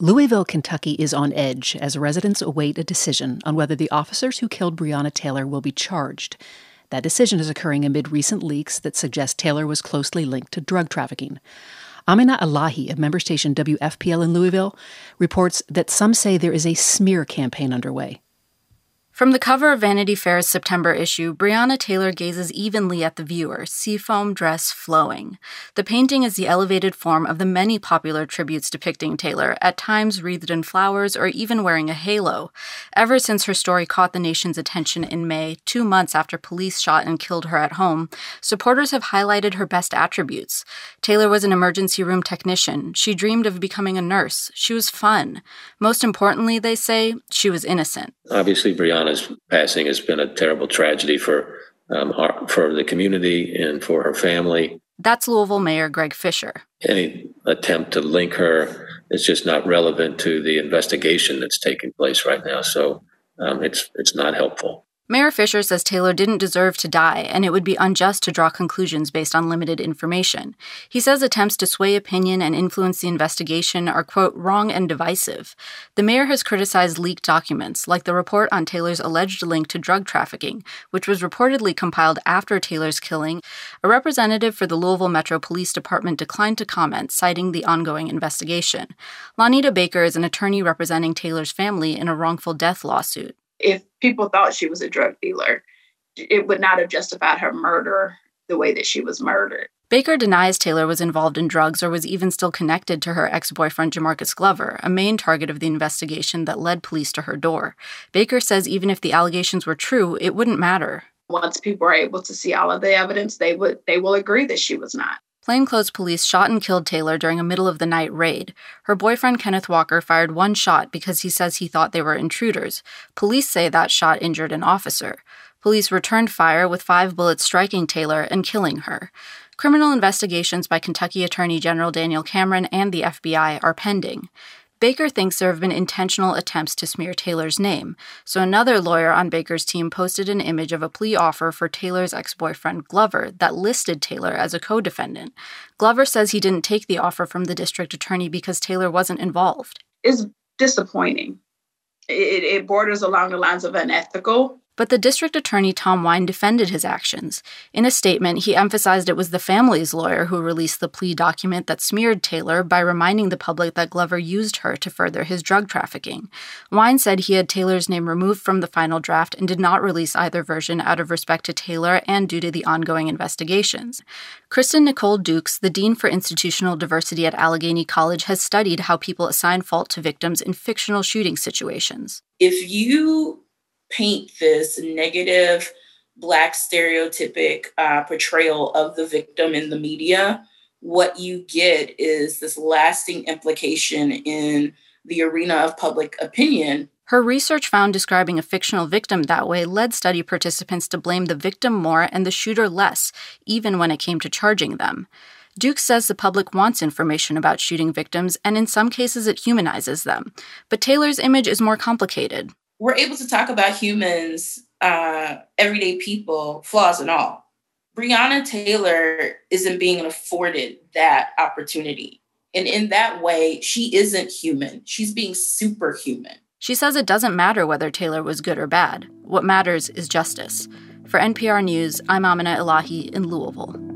Louisville, Kentucky is on edge as residents await a decision on whether the officers who killed Breonna Taylor will be charged. That decision is occurring amid recent leaks that suggest Taylor was closely linked to drug trafficking. Amina Elahi of member station WFPL in Louisville reports that some say there is a smear campaign underway. From the cover of Vanity Fair's September issue, Breonna Taylor gazes evenly at the viewer, seafoam dress flowing. The painting is the elevated form of the many popular tributes depicting Taylor, at times wreathed in flowers or even wearing a halo. Ever since her story caught the nation's attention in May, 2 months after police shot and killed her at home, supporters have highlighted her best attributes. Taylor was an emergency room technician. She dreamed of becoming a nurse. She was fun. Most importantly, they say, she was innocent. Obviously, Breonna's passing has been a terrible tragedy for the community and for her family. That's Louisville Mayor Greg Fisher. Any attempt to link her is just not relevant to the investigation that's taking place right now. So it's not helpful. Mayor Fisher says Taylor didn't deserve to die, and it would be unjust to draw conclusions based on limited information. He says attempts to sway opinion and influence the investigation are, quote, wrong and divisive. The mayor has criticized leaked documents, like the report on Taylor's alleged link to drug trafficking, which was reportedly compiled after Taylor's killing. A representative for the Louisville Metro Police Department declined to comment, citing the ongoing investigation. Lanita Baker is an attorney representing Taylor's family in a wrongful death lawsuit. If people thought she was a drug dealer, it would not have justified her murder the way that she was murdered. Baker denies Taylor was involved in drugs or was even still connected to her ex-boyfriend Jamarcus Glover, a main target of the investigation that led police to her door. Baker says even if the allegations were true, it wouldn't matter. Once people are able to see all of the evidence, they will agree that she was not. Plainclothes police shot and killed Taylor during a middle-of-the-night raid. Her boyfriend, Kenneth Walker, fired one shot because he says he thought they were intruders. Police say that shot injured an officer. Police returned fire with 5 bullets striking Taylor and killing her. Criminal investigations by Kentucky Attorney General Daniel Cameron and the FBI are pending. Baker thinks there have been intentional attempts to smear Taylor's name, so another lawyer on Baker's team posted an image of a plea offer for Taylor's ex-boyfriend Glover that listed Taylor as a co-defendant. Glover says he didn't take the offer from the district attorney because Taylor wasn't involved. It's disappointing. It borders along the lines of unethical. But the district attorney, Tom Wine, defended his actions. In a statement, he emphasized it was the family's lawyer who released the plea document that smeared Taylor by reminding the public that Glover used her to further his drug trafficking. Wine said he had Taylor's name removed from the final draft and did not release either version out of respect to Taylor and due to the ongoing investigations. Kristen Nicole Dukes, the dean for institutional diversity at Allegheny College, has studied how people assign fault to victims in fictional shooting situations. If you paint this negative Black stereotypic portrayal of the victim in the media, what you get is this lasting implication in the arena of public opinion. Her research found describing a fictional victim that way led study participants to blame the victim more and the shooter less, even when it came to charging them. Duke says the public wants information about shooting victims, and in some cases it humanizes them. But Taylor's image is more complicated. We're able to talk about humans, everyday people, flaws and all. Breonna Taylor isn't being afforded that opportunity. And in that way, she isn't human. She's being superhuman. She says it doesn't matter whether Taylor was good or bad. What matters is justice. For NPR News, I'm Amina Elahi in Louisville.